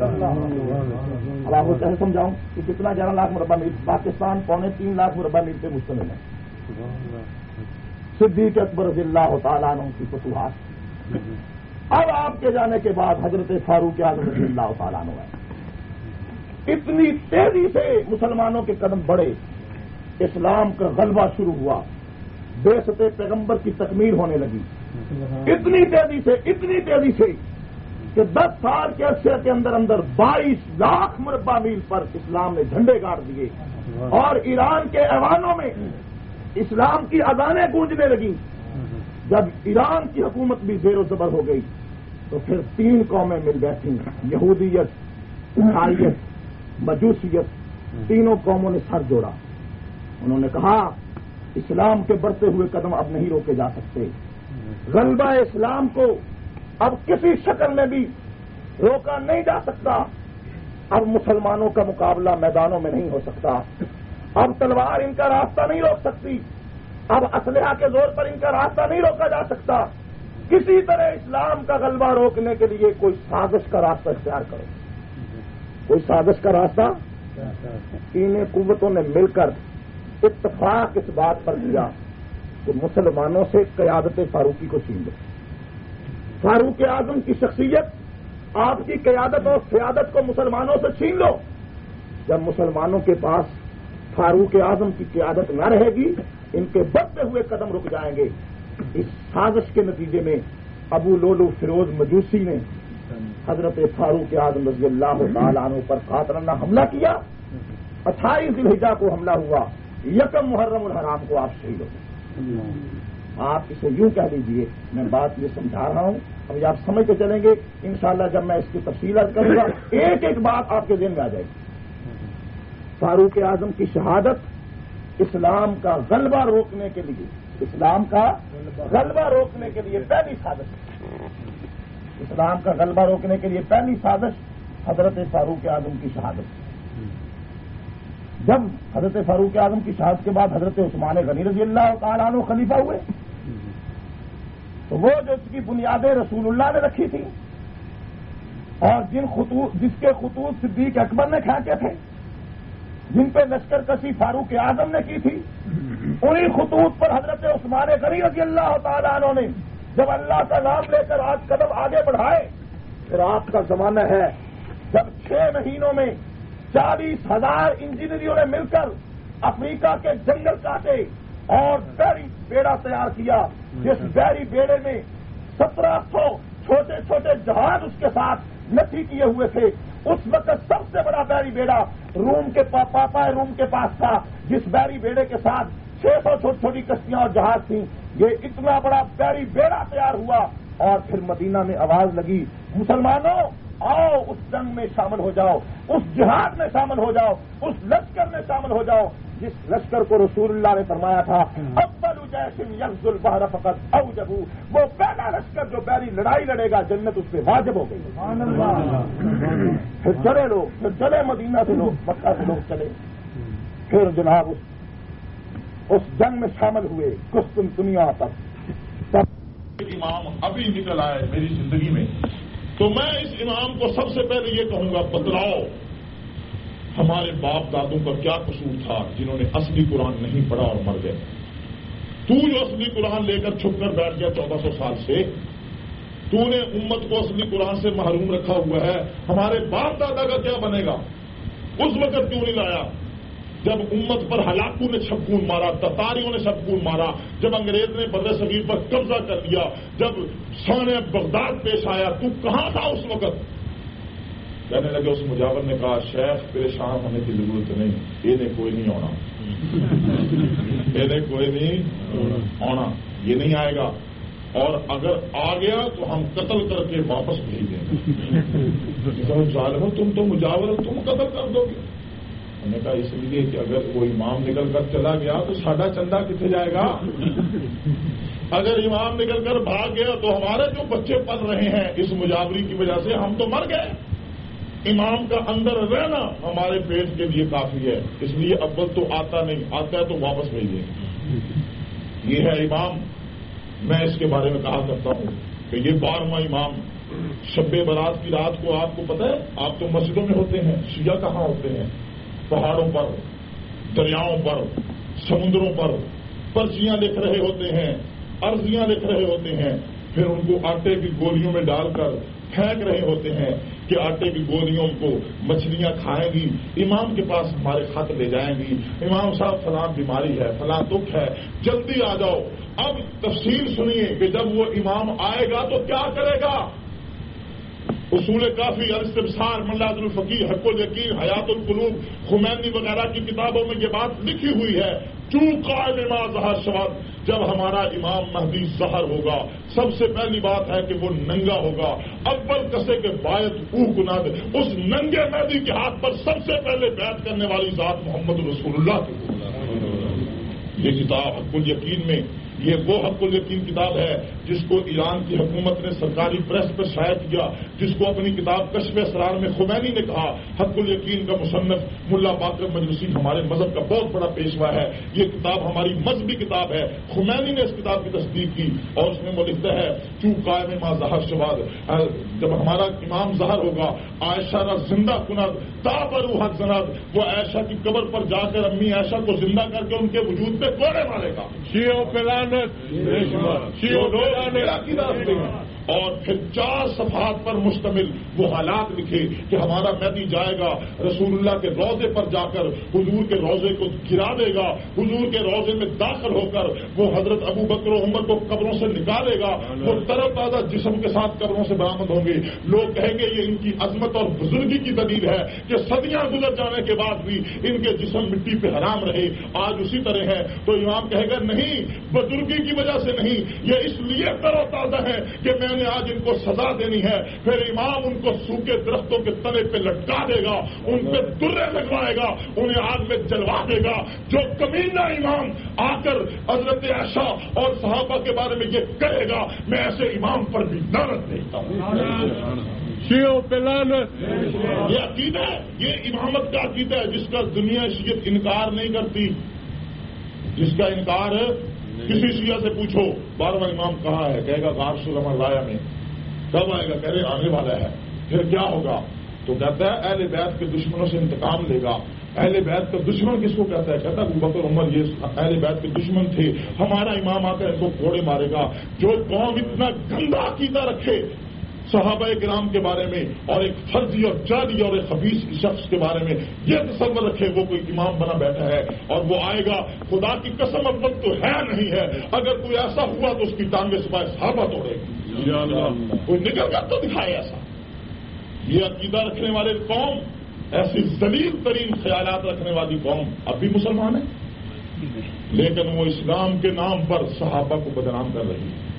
اب آپ کو کیسے سمجھاؤں کہ کتنا گیارہ لاکھ مربع میل؟ پاکستان پونے تین لاکھ مربع میل پہ مشتمل ہے. صدیق اکبر رضی اللہ تعالیٰ عنہ کی فتوحات. اب آپ کے جانے کے بعد حضرت فاروق اعظم رضی اللہ تعالیٰ عنہ ہے. اتنی تیزی سے مسلمانوں کے قدم بڑھے, اسلام کا غلبہ شروع ہوا, بعثت پیغمبر کی تکمیل ہونے لگی. اتنی تیزی سے اتنی تیزی سے کہ دس سال کے عرصے کے اندر اندر بائیس لاکھ مربع میل پر اسلام نے جھنڈے گاڑ دیے, اور ایران کے ایوانوں میں اسلام کی اذانیں گونجنے لگیں. جب ایران کی حکومت بھی زیر و زبر ہو گئی تو پھر تین قومیں مل بیٹھیں, یہودیت, عیسائیت, مجوسیت. تینوں قوموں نے سر جوڑا. انہوں نے کہا اسلام کے بڑھتے ہوئے قدم اب نہیں روکے جا سکتے. غلبہ اسلام کو اب کسی شکل میں بھی روکا نہیں جا سکتا. اب مسلمانوں کا مقابلہ میدانوں میں نہیں ہو سکتا. اب تلوار ان کا راستہ نہیں روک سکتی. اب اسلحہ کے زور پر ان کا راستہ نہیں روکا جا سکتا. کسی طرح اسلام کا غلبہ روکنے کے لیے کوئی سازش کا راستہ اختیار کرو. کوئی سازش کا راستہ. تین قوتوں نے مل کر اتفاق اس بات پر کیا کہ مسلمانوں سے قیادت فاروقی کو چھین لو. فاروق اعظم کی شخصیت, آپ کی قیادت اور قیادت کو مسلمانوں سے چھین لو. جب مسلمانوں کے پاس فاروق اعظم کی قیادت نہ رہے گی, ان کے بڑھتے ہوئے قدم رک جائیں گے. اس سازش کے نتیجے میں ابو لولو فیروز مجوسی نے حضرت فاروق اعظم رضی اللہ تعالیٰ عنہ پر قاطرانہ حملہ کیا. اٹھائیس ذی الحجہ کو حملہ ہوا, یکم محرم الحرام کو آپ شہید ہو گئے. آپ اسے یوں کہہ لیجئے, میں بات یہ سمجھا رہا ہوں, اب یہ آپ سمجھ کے چلیں گے انشاءاللہ. جب میں اس کی تفصیل عرض کروں گا ایک ایک بات آپ کے ذہن میں آ جائے گی. فاروق اعظم کی شہادت اسلام کا غلبہ روکنے کے لیے, اسلام کا غلبہ روکنے کے لیے پہلی سازش, اسلام کا غلبہ روکنے کے لیے پہلی سازش حضرت فاروق اعظم کی شہادت. جب حضرت فاروق اعظم کی شہادت کے بعد حضرت عثمان غنی رضی اللہ تعالیٰ عنہ خلیفہ ہوئے, تو وہ جو اس کی بنیادیں رسول اللہ نے رکھی تھی اور جن خطوط جس کے خطوط صدیق اکبر نے کھینچے تھے, جن پہ لشکر کشی فاروق اعظم نے کی تھی, انہی خطوط پر حضرت عثمان غنی رضی اللہ تعالیٰ عنہ نے جب اللہ کا نام لے کر آج قدم آگے بڑھائے. پھر آپ کا زمانہ ہے جب چھ مہینوں میں چالیس ہزار انجینئروں نے مل کر افریقہ کے جنگل کاٹے اور بحری بیڑا تیار کیا, جس بحری بیڑے میں سترہ سو چھوٹے چھوٹے جہاز اس کے ساتھ نصی کیے ہوئے تھے. اس وقت سب سے بڑا بحری بیڑا روم کے پاپا روم کے پاس تھا, جس بحری بیڑے کے ساتھ چھ سو چھوٹی چھوٹی کشتیاں اور جہاز تھیں. یہ اتنا بڑا بحری بیڑا تیار ہوا اور پھر مدینہ میں آواز لگی, مسلمانوں آؤ اس جنگ میں شامل ہو جاؤ, اس جہاد میں شامل ہو جاؤ, اس لشکر میں شامل ہو جاؤ جس لشکر کو رسول اللہ نے فرمایا تھا اول جیش یغزو البحر فقط اوجبو, وہ پہلا لشکر جو بحری لڑائی لڑے گا جنت اس پہ واجب ہو گئی. پھر چلے لوگ, پھر چلے مدینہ سے لوگ, مکہ سے لوگ چلے, پھر جناب اس اس جنگ میں شامل ہوئے قسطنطنیہ تک. امام ابھی نکل آئے میری زندگی میں, تو میں اس امام کو سب سے پہلے یہ کہوں گا, بتلاؤ ہمارے باپ دادوں کا کیا قصور تھا جنہوں نے اصلی قرآن نہیں پڑھا اور مر گئے. تو جو اصلی قرآن لے کر چھپ کر بیٹھ گیا چودہ سو سال سے, تو نے امت کو اصلی قرآن سے محروم رکھا ہوا ہے. ہمارے باپ دادا کا کیا بنے گا؟ اس وقت کیوں نہیں لایا جب امت پر ہلاکوں نے چھپکون مارا, تتاریوں نے چھپکون مارا, جب انگریز نے بر صغیر پر قبضہ کر لیا, جب شان بغداد پیش آیا, تو کہاں تھا اس وقت؟ کہنے لگے اس مجاور نے کہا, شیخ پریشان ہونے کی ضرورت نہیں, یہ کوئی نہیں ہونا, یہ کوئی نہیں ہونا, یہ نہیں آئے گا, اور اگر آ گیا تو ہم قتل کر کے واپس بھیج دیں گے. ظالمو تم تو مجاور ہو, تم قتل کر دو گے. میں نے کہا اس لیے کہ اگر وہ امام نکل کر چلا گیا تو ساڈا چندہ کتنے جائے گا؟ اگر امام نکل کر بھاگ گیا تو ہمارے جو بچے پل رہے ہیں اس مجاوری کی وجہ سے ہم تو مر گئے. امام کا اندر رہنا ہمارے پیٹ کے لیے کافی ہے, اس لیے اول تو آتا نہیں, آتا ہے تو واپس بھیجیے. یہ ہے امام. میں اس کے بارے میں کہا کرتا ہوں کہ یہ بارہواں امام شب برات کی رات کو, آپ کو پتہ ہے آپ تو مسجدوں میں ہوتے ہیں, شیعہ کہاں ہوتے ہیں؟ پہاڑوں پر, دریاؤں پر, سمندروں پر پرچیاں لکھ رہے ہوتے ہیں, عرضیاں لکھ رہے ہوتے ہیں, پھر ان کو آٹے کی گولیوں میں ڈال کر پھینک رہے ہوتے ہیں کہ آٹے کی گولیوں کو مچھلیاں کھائیں گی, امام کے پاس ہمارے خط لے جائیں گی, امام صاحب فلاں بیماری ہے, فلاں دکھ ہے, جلدی آ جاؤ. اب تفصیل سنیے کہ جب وہ امام آئے گا تو کیا کرے گا. اصول کافی, الاستبصار, ملا عبد الفقیر, حق الیقین, حیات القلوب, خمینی وغیرہ کی کتابوں میں یہ بات لکھی ہوئی ہے. چوں قائم ما ظہر شود, جب ہمارا امام مہدی ظہر ہوگا سب سے پہلی بات ہے کہ وہ ننگا ہوگا. اول کسے کے باعث او کند, اس ننگے مہدی کے ہاتھ پر سب سے پہلے بیعت کرنے والی ذات محمد رسول اللہ کی. یہ کتاب حق الیقین میں, یہ وہ حق الیقین کتاب ہے جس کو ایران کی حکومت نے سرکاری پریس پر شائع کیا, جس کو اپنی کتاب کشف اسرار میں خمینی نے کہا. حق الیقین کا مصنف ملا باقر مجلسی ہمارے مذہب کا بہت بڑا پیشوا ہے. یہ کتاب ہماری مذہبی کتاب ہے. خمینی نے اس کتاب کی تصدیق کی اور اس میں وہ لکھتا ہے چوں قائم ما ظہر شود, جب ہمارا امام ظہر ہوگا عائشہ را زندہ کند تابرو حق زند, وہ عائشہ کی قبر پر جا کر امی عائشہ کو زندہ کر کے ان کے وجود پہ کوڑے مارے گا. شیعوں پہ لعنت, شیعوں اور پھر چار صفحات پر مشتمل وہ حالات لکھے کہ ہمارا مہدی جائے گا رسول اللہ کے روضے پر جا کر حضور کے روضے کو گرا دے گا، حضور کے روضے میں داخل ہو کر وہ حضرت ابو بکر و عمر کو قبروں سے نکالے گا، وہ تر و تازہ جسم کے ساتھ قبروں سے برآمد ہوں گے۔ لوگ کہیں گے یہ ان کی عظمت اور بزرگی کی دلیل ہے کہ صدیاں گزر جانے کے بعد بھی ان کے جسم مٹی پہ حرام رہے، آج اسی طرح ہے۔ تو امام کہے گا نہیں، بزرگی کی وجہ سے نہیں، یہ اس لیے تر و تازہ ہے کہ میں نے آج ان کو سزا دینی ہے۔ پھر امام ان کو سوکھے درختوں کے تنے پہ لٹکا دے گا، ان پہ درے لگوائے گا، انہیں آگ میں جلوا دے گا۔ جو کمینہ امام آ کر حضرت عائشہ اور صحابہ کے بارے میں یہ کہے گا، میں ایسے امام پر بھی لعنت بھیجتا ہوں۔ شیعوں پہ لعنت۔ یہ عقیدہ ہے، یہ امامت کا عقیدہ ہے جس کا دنیا شیعت انکار نہیں کرتی، جس کا انکار کسی شیعہ سے پوچھو بارہواں امام کہاں ہے، کہے گا غار سلم رایا میں۔ کب آئے گا؟ کہہ رہے آنے والا ہے۔ پھر کیا ہوگا؟ تو کہتا ہے اہل بیت کے دشمنوں سے انتقام لے گا۔ اہل بیت کا دشمن کس کو کہتا ہے؟ کہتا ہے ابو بکر عمر یہ اہل بیت کے دشمن تھے، ہمارا امام آ کر ان کو کوڑے مارے گا۔ جو قوم اتنا گندا عقیدہ رکھے صحابہ کرام کے بارے میں اور ایک فرضی اور جعلی اور ایک خبیث شخص کے بارے میں یہ تصور رکھے وہ کوئی امام بنا بیٹھا ہے اور وہ آئے گا، خدا کی قسم اب وقت تو ہے نہیں ہے، اگر کوئی ایسا ہوا تو اس کی ٹانگیں سپائے صحابہ توڑے گی، کوئی نکل کر تو دکھائے ایسا۔ یہ عقیدہ رکھنے والے قوم، ایسی ذلیل ترین خیالات رکھنے والی قوم اب بھی مسلمان ہے، لیکن وہ اسلام کے نام پر صحابہ کو بدنام کر رہی ہے،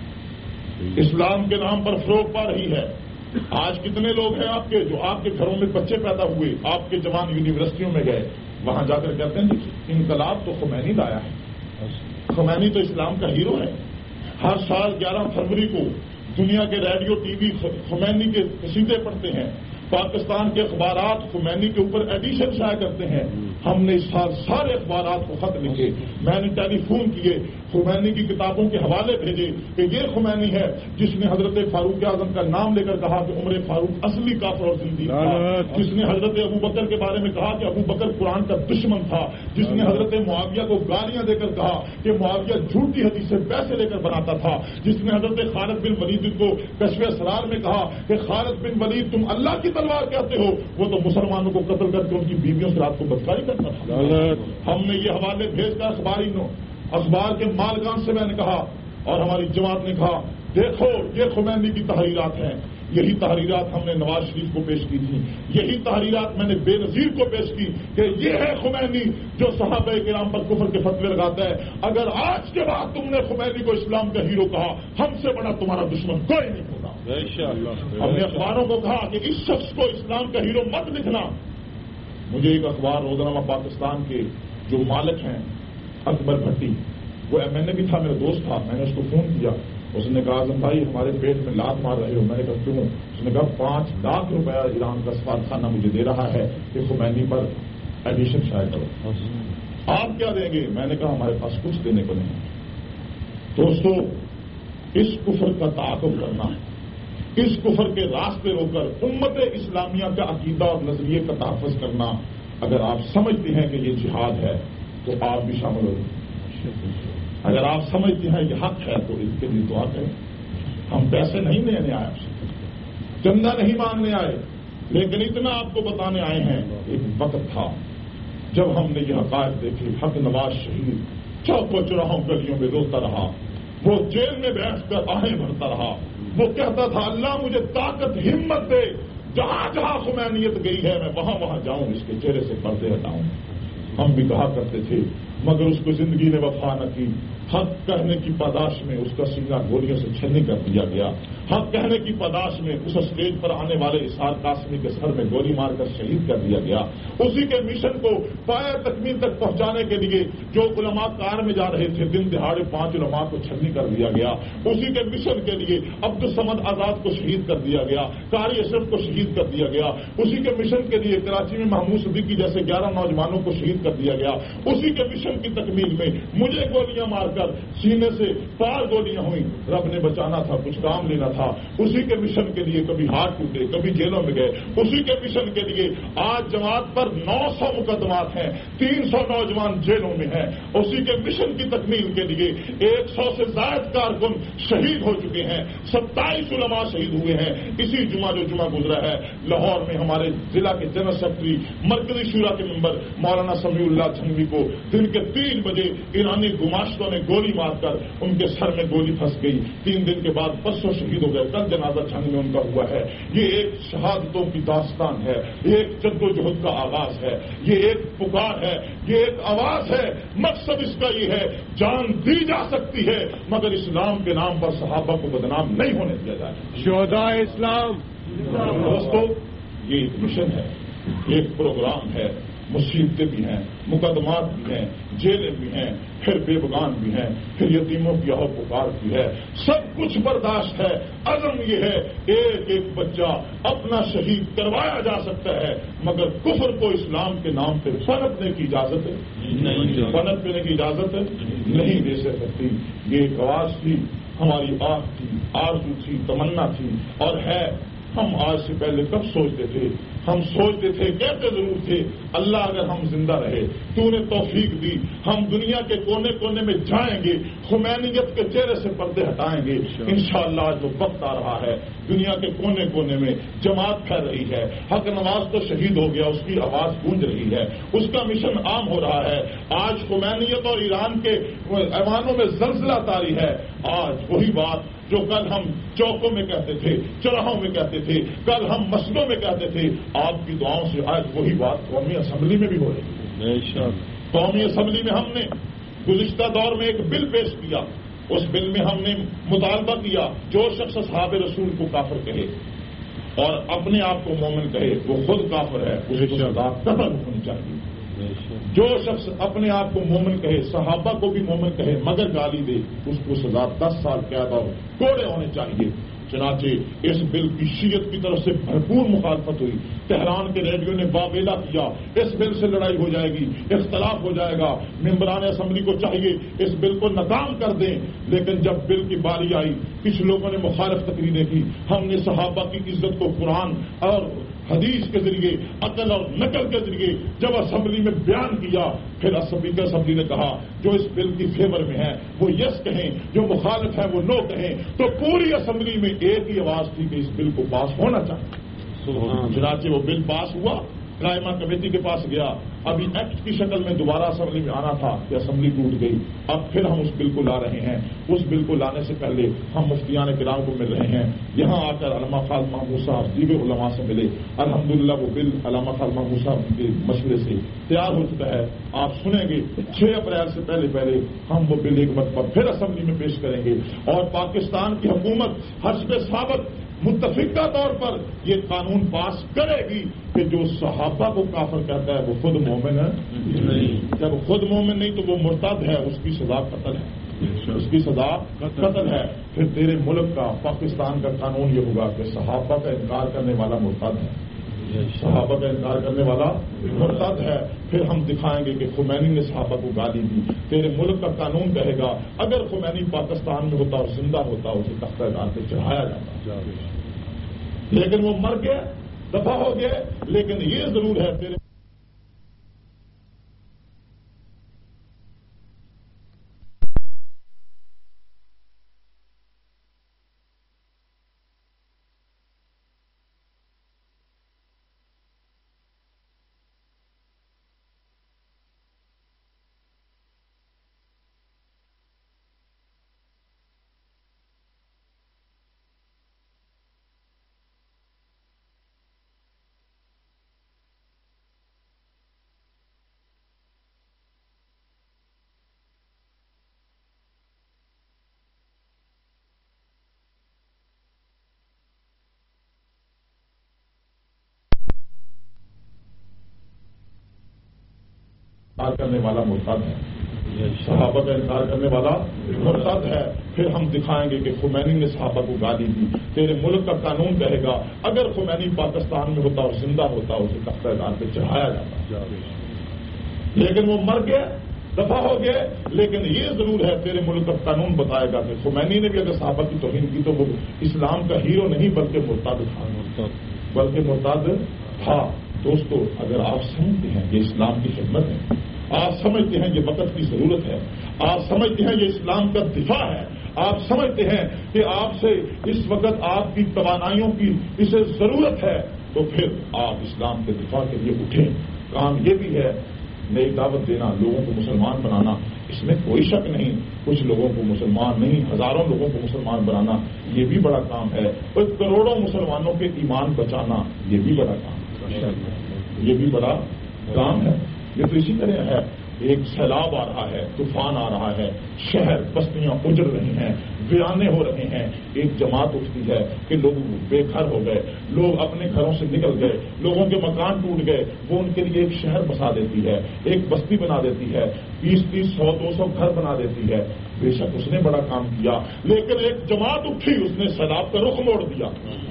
اسلام کے نام پر فروغ پا رہی ہے۔ آج کتنے لوگ ہیں آپ کے جو آپ کے گھروں میں بچے پیدا ہوئے، آپ کے جوان یونیورسٹیوں میں گئے، وہاں جا کر کہتے ہیں انقلاب تو خمینی لایا ہے، خمینی تو اسلام کا ہیرو ہے۔ ہر سال گیارہ فروری کو دنیا کے ریڈیو ٹی وی خمینی کے قصیدے پڑھتے ہیں، پاکستان کے اخبارات خمینی کے اوپر ایڈیشن شائع کرتے ہیں۔ ہم نے اس سال سارے اخبارات کو خط لکھے، میں نے ٹیلی فون کیے، خمینی کی کتابوں کے حوالے بھیجے کہ یہ خمینی ہے جس نے حضرت فاروق اعظم کا نام لے کر کہا کہ عمر فاروق اصلی کافر اور زندیق تھا، جس نے حضرت ابو بکر کے بارے میں کہا کہ ابو بکر قرآن کا دشمن تھا، جس نے حضرت معاویہ کو گالیاں دے کر کہا کہ معاویہ جھوٹی حدیث سے پیسے لے کر بناتا تھا، جس نے حضرت خالد بن ولید کو کشف اسرار میں کہا کہ خالد بن ولید تم اللہ کی تلوار کہتے ہو، وہ تو مسلمانوں کو قتل کر کے ان کی بیویوں سے رات کو بدکاری کرتا تھا۔ ہم نے یہ حوالے بھیج کر اخباری نو اخبار کے مالکان سے میں نے کہا اور ہماری جماعت نے کہا دیکھو یہ خمینی کی تحریرات ہیں، یہی تحریرات ہم نے نواز شریف کو پیش کی تھی، یہی تحریرات میں نے بے نظیر کو پیش کی کہ یہ ہے خمینی جو صحابہ کرام پر کفر کے فتوے لگاتا ہے۔ اگر آج کے بعد تم نے خمینی کو اسلام کا ہیرو کہا، ہم سے بڑا تمہارا دشمن کوئی نہیں ہوگا۔ ہم نے اخباروں کو کہا کہ اس شخص کو اسلام کا ہیرو مت لکھنا۔ مجھے ایک اخبار روزنامہ پاکستان کے جو مالک ہیں اکبر بھٹی، وہ ایم این اے بھی تھا، میرا دوست تھا، میں نے اس کو فون کیا، اس نے کہا اعظم بھائی ہمارے پیٹ میں لات مار رہے ہو، میں نے کہا کیوں؟ اس نے کہا پانچ لاکھ روپیہ ایران کا سفارتخانہ مجھے دے رہا ہے کہ خمینی پر ایڈیشن شائع کرو، آپ کیا دیں گے؟ میں نے کہا ہمارے پاس کچھ دینے کو نہیں۔ دوستو اس کفر کا تعاقب کرنا، اس کفر کے راستے رو کر امت اسلامیہ کا عقیدہ اور نظریے کا تحفظ کرنا، اگر آپ سمجھتے ہیں کہ یہ جہاد ہے تو آپ بھی شامل ہو جائیں۔ اگر آپ سمجھتے ہیں یہ حق ہے تو اس کے لیے دعا کریں۔ ہم پیسے نہیں لینے آئے، چندہ نہیں مانگنے آئے، لیکن اتنا آپ کو بتانے آئے ہیں۔ ایک وقت تھا جب ہم نے یہ حقائق دیکھے، حق نواز شہید چوکوں چوراہوں گلیوں میں روتا رہا، وہ جیل میں بیٹھ کر آہیں بھرتا رہا، وہ کہتا تھا اللہ مجھے طاقت ہمت دے، جہاں جہاں خمینیت گئی ہے میں وہاں وہاں جاؤں، اس کے چہرے سے پردے ہٹاؤں۔ ہم بھی کہا کرتے تھے مگر اس کو زندگی نے وفا نہ کی، حق کہنے کی پاداش میں اس کا سینہ گولیوں سے چھلنی کر دیا گیا، حق کہنے کی پاداش میں اس اسٹیج پر آنے والے اسحاق قاسمی کے سر میں گولی مار کر شہید کر دیا گیا۔ اسی کے مشن کو پایہ تکمیل تک پہنچانے کے لیے جو علماء کار میں جا رہے تھے، دن دہاڑے پانچ علماء کو چھلنی کر دیا گیا۔ اسی کے مشن کے لیے عبدالصمد آزاد کو شہید کر دیا گیا، قاری اشرف کو شہید کر دیا گیا۔ اسی کے مشن کے لیے کراچی میں محمود صدیقی جیسے گیارہ نوجوانوں کو شہید کر دیا گیا۔ اسی کے مشن کی تکمیل میں مجھے گولیاں مار کر کر سینے سے پار گولیاں ہوئی، رب نے بچانا تھا، کچھ کام لینا تھا، اسی کے مشن کے لیے کبھی ہاتھ ٹوٹے، کبھی جیلوں میں گئے، اسی کے مشن کے لیے آج جماعت پر نو سو مقدمات ہیں، تین سو نوجوان جیلوں میں ہیں، اسی کے مشن کی تکمیل کے لیے ایک سو سے زائد کارکن شہید ہو چکے ہیں، ستائیس علماء شہید ہوئے ہیں۔ اسی جمعہ جو جمعہ گزرا ہے لاہور میں ہمارے ضلع کے جنرل سیکرٹری مرکزی شورا کے ممبر مولانا سمیع اللہ جھنگوی کو دن کے تین بجے ایرانی گماشتوں نے گولی مار کر ان کے سر میں گولی پھنس گئی، تین دن کے بعد پرسوں شہید ہو گئے، کل جنازہ جھنگ میں ان کا ہوا ہے۔ یہ ایک شہادتوں کی داستان ہے، یہ ایک جد و جہد کا آغاز ہے، یہ ایک پکار ہے، یہ ایک آواز ہے۔ مقصد اس کا یہ ہے جان دی جا سکتی ہے مگر اسلام کے نام پر صحابہ کو بدنام نہیں ہونے دیا جائے۔ شہداء اسلام دوستو یہ ایک مشن ہے، ایک پروگرام ہے، مصیبتیں بھی ہیں، مقدمات بھی ہیں، جیلیں بھی ہیں، پھر بے بغان بھی ہیں، پھر یتیموں کی آہ پکار بھی ہے، سب کچھ برداشت ہے۔ عزم یہ ہے ایک ایک بچہ اپنا شہید کروایا جا سکتا ہے مگر کفر کو اسلام کے نام پہ پنپنے کی اجازت نہیں، پنپنے کی اجازت نہیں دے سکتی۔ یہ ایک آواز تھی، ہماری آہ تھی، آرزو تھی، تمنا تھی اور ہے۔ ہم آج سے پہلے کب سوچتے تھے؟ ہم سوچتے تھے، کہتے ضرور تھے اللہ اگر ہم زندہ رہے، تو نے توفیق دی، ہم دنیا کے کونے کونے میں جائیں گے، خمینیت کے چہرے سے پردے ہٹائیں گے۔ انشاءاللہ جو وقت آ رہا ہے دنیا کے کونے کونے میں جماعت پھیل رہی ہے، حق نواز تو شہید ہو گیا، اس کی آواز گونج رہی ہے، اس کا مشن عام ہو رہا ہے۔ آج خمینیت اور ایران کے ایوانوں میں زلزلہ طاری ہے۔ آج وہی بات جو کل ہم چوکوں میں کہتے تھے، چراہوں میں کہتے تھے، کل ہم مسجدوں میں کہتے تھے، آپ کی دعاؤں سے آج وہی بات قومی اسمبلی میں بھی ہو رہی ہے۔ قومی اسمبلی میں ہم نے گزشتہ دور میں ایک بل پیش کیا، اس بل میں ہم نے مطالبہ کیا جو شخص اصحاب رسول کو کافر کہے اور اپنے آپ کو مومن کہے وہ خود کافر ہے، اس کو سزا قتل ہونی چاہیے۔ جو شخص اپنے آپ کو مومن کہے، صحابہ کو بھی مومن کہے مگر گالی دے، اس کو سزا دس سال قید اور کوڑے ہونے چاہیے۔ چنانچہ اس بل کی شیعت کی طرف سے بھرپور مخالفت ہوئی، تہران کے ریڈیو نے واویلا کیا، اس بل سے لڑائی ہو جائے گی، اختلاف ہو جائے گا، ممبران اسمبلی کو چاہیے اس بل کو ناکام کر دیں۔ لیکن جب بل کی باری آئی کچھ لوگوں نے مخالف تقریریں کی، ہم نے صحابہ کی عزت کو قرآن اور حدیث کے ذریعے، عقل اور نقل کے ذریعے جب اسمبلی میں بیان کیا، پھر اسمبلی اسمبلی نے کہا جو اس بل کی فیور میں ہے وہ یس کہیں، جو مخالف ہے وہ نو کہیں، تو پوری اسمبلی میں ایک ہی آواز تھی کہ اس بل کو پاس ہونا چاہیے۔ چنانچہ وہ بل پاس ہوا، قائمہ کمیٹی کے پاس گیا، ابھی ایکٹ کی شکل میں دوبارہ اسمبلی میں آنا تھا کہ اسمبلی ٹوٹ گئی۔ اب پھر ہم اس بل کو لا رہے ہیں، اس بل کو لانے سے پہلے ہم مفتیان کرام کو مل رہے ہیں، یہاں آ کر علامہ خالد محمود صاحب دیگر علماء سے ملے، الحمدللہ وہ بل علامہ خالد محمود صاحب کے مشورے سے تیار ہو چکا ہے۔ آپ سنیں گے چھ اپریل سے پہلے پہلے ہم وہ بل ایک مرتبہ پھر اسمبلی میں پیش کریں گے اور پاکستان کی حکومت حسب ثابت متفقہ طور پر یہ قانون پاس کرے گی کہ جو صحابہ کو کافر کہتا ہے وہ خود مومن ہے نہیں، جب خود مومن نہیں تو وہ مرتد ہے، اس کی سزا قتل ہے، اس کی سزا قتل ہے۔ پھر تیرے ملک کا پاکستان کا قانون یہ ہوگا کہ صحابہ کا انکار کرنے والا مرتد ہے، صحابہ کا انکار کرنے والا مرتد ہے۔ پھر ہم دکھائیں گے کہ خمینی نے صحابہ کو گالی دی، تیرے ملک کا قانون کہے گا اگر خمینی پاکستان میں ہوتا اور زندہ ہوتا اسے تختہ دار پہ چڑھایا جاتا، لیکن وہ مر گئے، دفع ہو گئے۔ لیکن یہ ضرور ہے تیرے انکار کرنے والا مرتد ہے، صحابہ کا انکار کرنے والا مرتد ہے۔ پھر ہم دکھائیں گے کہ خمینی نے صحابہ کو گالی دی، تیرے ملک کا قانون کہے گا اگر خمینی پاکستان میں ہوتا اور زندہ ہوتا اسے تختہ دار پہ چڑھایا جاتا، لیکن وہ مر گئے، دفاع ہو گئے، لیکن یہ ضرور ہے تیرے ملک کا قانون بتائے گا کہ خمینی نے بھی اگر صحابہ کی توہین کی تو وہ اسلام کا ہیرو نہیں بلکہ مرتد تھا، بلکہ مرتد تھا۔ دوستو، اگر آپ سمجھتے ہیں یہ اسلام کی خدمت ہے، آپ سمجھتے ہیں یہ وقت کی ضرورت ہے، آپ سمجھتے ہیں یہ اسلام کا دفاع ہے، آپ سمجھتے ہیں کہ آپ سے اس وقت آپ کی توانائیوں کی اسے ضرورت ہے، تو پھر آپ اسلام کے دفاع کے لیے اٹھیں۔ کام یہ بھی ہے نئی دعوت دینا، لوگوں کو مسلمان بنانا، اس میں کوئی شک نہیں، کچھ لوگوں کو مسلمان نہیں ہزاروں لوگوں کو مسلمان بنانا یہ بھی بڑا کام ہے، اور کروڑوں مسلمانوں کے ایمان بچانا یہ بھی بڑا کام ہے، یہ بھی بڑا کام ہے۔ یہ تو اسی طرح ہے، ایک سیلاب آ رہا ہے، طوفان آ رہا ہے، شہر بستیاں اجڑ رہی ہیں، ویرانے ہو رہے ہیں، ایک جماعت اٹھتی ہے کہ لوگ بے گھر ہو گئے، لوگ اپنے گھروں سے نکل گئے، لوگوں کے مکان ٹوٹ گئے، وہ ان کے لیے ایک شہر بسا دیتی ہے، ایک بستی بنا دیتی ہے، بیس تیس سو دو سو گھر بنا دیتی ہے۔ بے شک اس نے بڑا کام کیا، لیکن ایک جماعت اٹھی، اس نے سیلاب کا رخ موڑ دیا،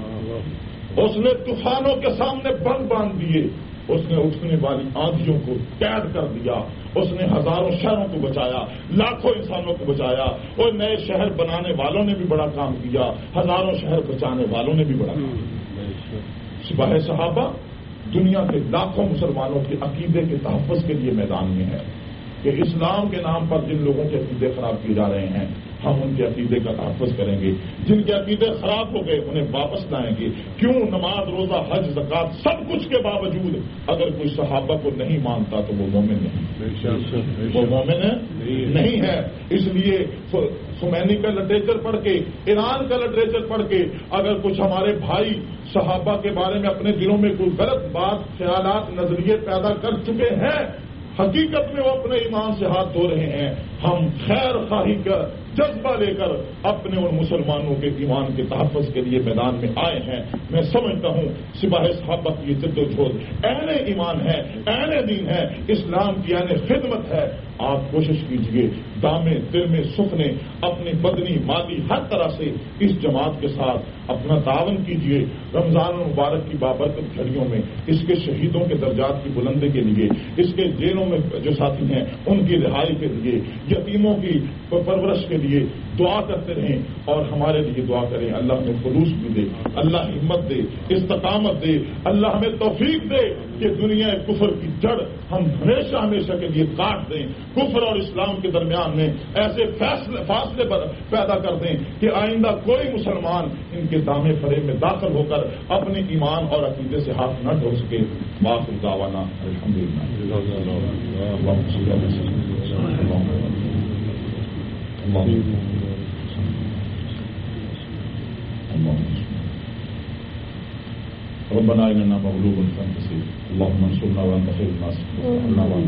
اس نے طوفانوں کے سامنے بند باندھ دیے، اس نے اٹھنے والی آندھیوں کو قید کر دیا، اس نے ہزاروں شہروں کو بچایا، لاکھوں انسانوں کو بچایا، اور نئے شہر بنانے والوں نے بھی بڑا کام کیا، ہزاروں شہر بچانے والوں نے بھی بڑا کام کیا۔ سپاہ صحابہ دنیا کے لاکھوں مسلمانوں کے عقیدے کے تحفظ کے لیے میدان میں ہے کہ اسلام کے نام پر جن لوگوں کے عقیدے خراب کیے جا رہے ہیں ہم ان کے عقیدے کا تحفظ کریں گے، جن کے عقیدے خراب ہو گئے انہیں واپس لائیں گے۔ کیوں؟ نماز، روزہ، حج، زکات سب کچھ کے باوجود اگر کوئی صحابہ کو نہیں مانتا تو وہ مومن نہیں، وہ مومن نہیں ہے۔ اس لیے خمینی کا لٹریچر پڑھ کے، ایران کا لٹریچر پڑھ کے اگر کچھ ہمارے بھائی صحابہ کے بارے میں اپنے دلوں میں کوئی غلط بات، خیالات، نظریے پیدا کر چکے ہیں، حقیقت میں وہ اپنے ایمان سے ہاتھ دھو رہے ہیں۔ ہم خیر خواہی کا جذبہ لے کر اپنے ان مسلمانوں کے ایمان کے تحفظ کے لیے میدان میں آئے ہیں۔ میں سمجھتا ہوں سپاہ صحابہ کی جد و جہد عین ایمان ہے، عین دین ہے، اسلام کی عین خدمت ہے۔ آپ کوشش کیجئے دامے دل میں سکھنے اپنی بدنی مالی ہر طرح سے اس جماعت کے ساتھ اپنا تعاون کیجئے۔ رمضان مبارک کی بابرکت گھڑیوں میں اس کے شہیدوں کے درجات کی بلندی کے لیے، اس کے جیلوں میں جو ساتھی ہیں ان کی رہائی کے لیے، یتیموں کی پرورش کے لیے دعا کرتے رہیں، اور ہمارے لیے دعا کریں۔ اللہ ہمیں خلوص بھی دے، اللہ ہمت دے، استقامت دے، اللہ ہمیں توفیق دے کہ دنیا کفر کی جڑ ہم ہمیشہ ہمیشہ کے لیے کاٹ دیں، کفر اور اسلام کے درمیان میں ایسے فاصلے فاصلے پیدا کر دیں کہ آئندہ کوئی مسلمان ان کے دامے فریب میں داخل ہو کر اپنے ایمان اور عقیدے سے ہاتھ نہ دھو سکے۔ باقی دعوانا الحمدللہ۔ ربنا اننا مغلوب فانتصر اللهم انصرنا وانت خير الناصرين